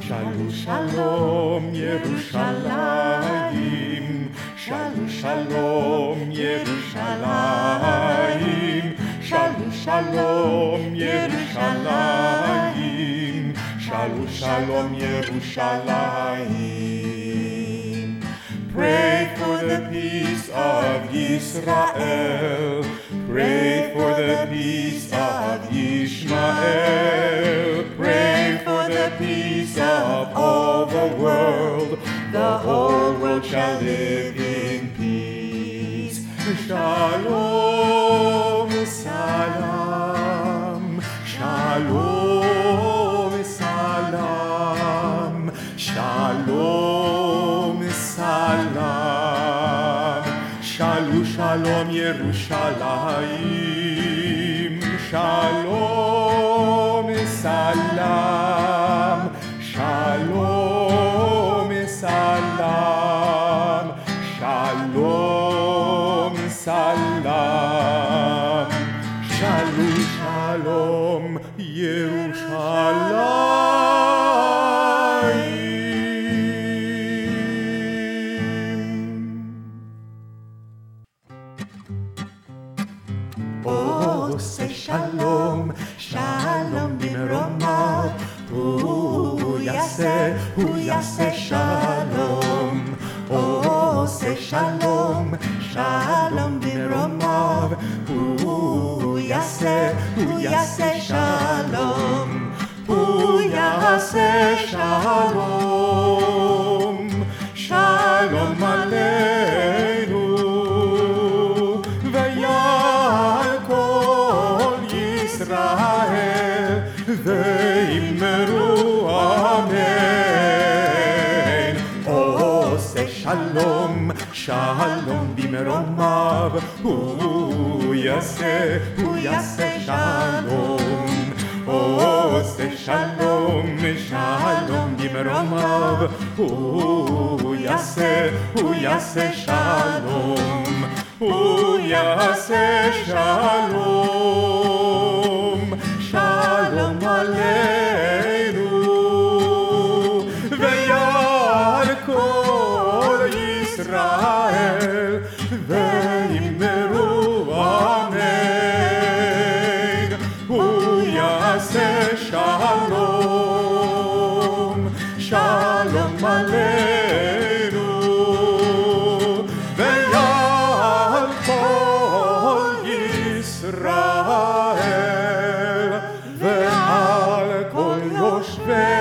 Shalom, Shalom, Yerushalayim. Shalom, Shalom, Yerushalayim. Shalom, Shalom, Yerushalayim. Shalom, Shalom, Yerushalayim. Pray for the peace of Israel. Pray for the peace of Ishmael. Pray for the peace of all the world. The whole world shall live in peace. Shalom, salam. Shalom, salam. Shalom, salam. Shalom, shalom, Yerushalayim. Shalom, salam. Shalom, salam. Shalom, salam. Shalom, shalom, Yerushalayim. Oh, say shalom, shalom bimromav. Hu yaseh shalom. Oh, say shalom, shalom bimromav. Hu yaseh shalom. Hu yaseh shalom. Shalom aleinu. Israel, ve'immeru amen. Oh, say shalom, shalom bimromav. Hu yaseh shalom. Oh, say shalom, shalom bimromav. Hu yaseh shalom. Hu yaseh shalom. Shalom aleinu ve'al kol Yisrael ve'immeru amen. Hu yaseh shalom. Shalom aleinu ve'al kol Yisrael. Ve'al kol yoshvei